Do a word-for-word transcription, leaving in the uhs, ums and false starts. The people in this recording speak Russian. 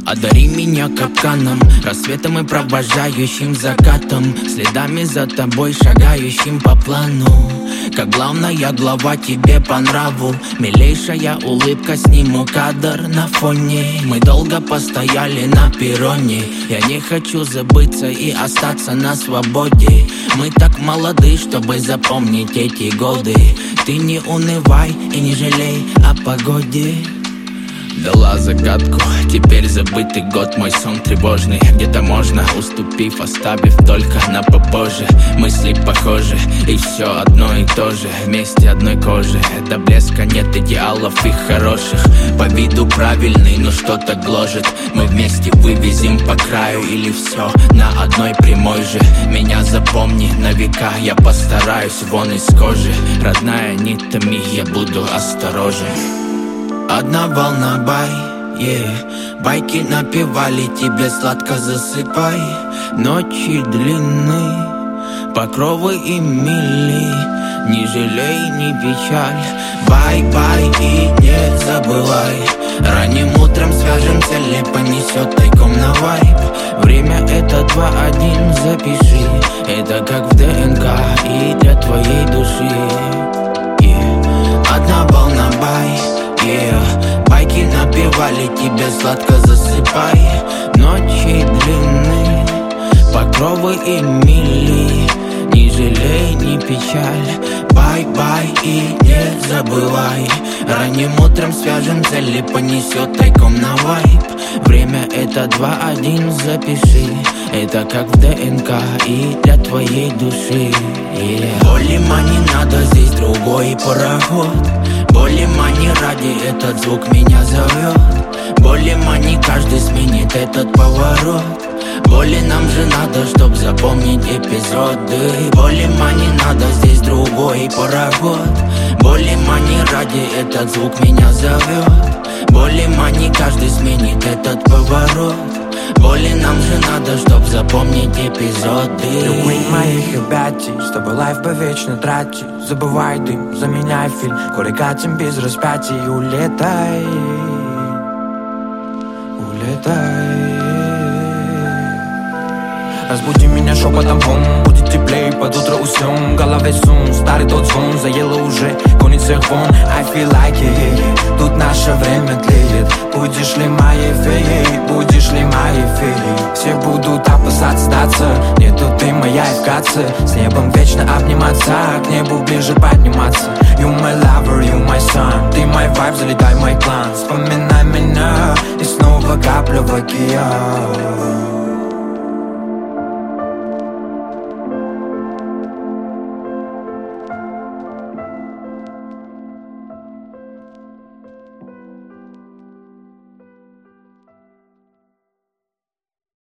Одари меня капканом, рассветом и провожающим закатом, следами за тобой, шагающим по плану. Как главная глава тебе по нраву, милейшая улыбка, сниму кадр на фоне. Мы долго постояли на перроне, я не хочу забыться и остаться на свободе. Мы так молоды, чтобы запомнить эти годы. Ты не унывай и не жалей о погоде. Дала загадку, теперь забытый год, мой сон тревожный. Где-то можно, уступив, оставив только на попозже. Мысли похожи, и все одно и то же. Вместе одной кожи, до блеска нет идеалов и хороших. По виду правильный, но что-то гложет. Мы вместе вывезем по краю или все на одной прямой же. Меня запомни на века, я постараюсь вон из кожи. Родная, не томи, я буду осторожен. Одна волна, бай, yeah. Байки напевали, тебе сладко засыпай. Ночи длинны, покровы и мили. Не жалей, не печаль. Бай-бай и не забывай. Ранним утром свяжемся, ли понесет тайком на вайб. Время это два один, запиши. Это как в ДНК и для твоей души, yeah. Одна волна, бай, yeah. Байки напевали, тебе сладко засыпай. Ночи длинны, покровы и мили. Не жалей, не печаль. Бай-бай и не забывай. Ранним утром свяжемся, ли понесет тайком на вайб. Время это два один, запиши. Это как в ДНК и для твоей души, yeah. Болима не надо, здесь другой пароход. Болима не ради, этот звук меня зовет. Болима не каждый сменит этот поворот. Боли нам же надо, чтоб запомнить эпизоды. Болима не надо, здесь другой пароход. Болима не ради, этот звук меня зовет. Болима не каждый сменит этот поворот. Боли нам же надо, чтоб запомнить эпизоды. Любые моих объятий, с тобой лайф вечно трати. Забывай дым, заменяй фильм, горы катим без распятий. Улетай, улетай. Разбуди меня шепотом, бум, будет теплей, под утро уснем. В голове сум, старый тот звон, заело уже, гонит всех вон. I feel like it, тут наше время тлеет. Будешь ли моей феей, будешь ли моей феей? Все будут опасаться сдаться, нету ты моя и в каце. С небом вечно обниматься, к небу ближе подниматься. You my lover, you my sun, ты мой вайб, залетай мой клан. Вспоминай меня, и снова капля в океан.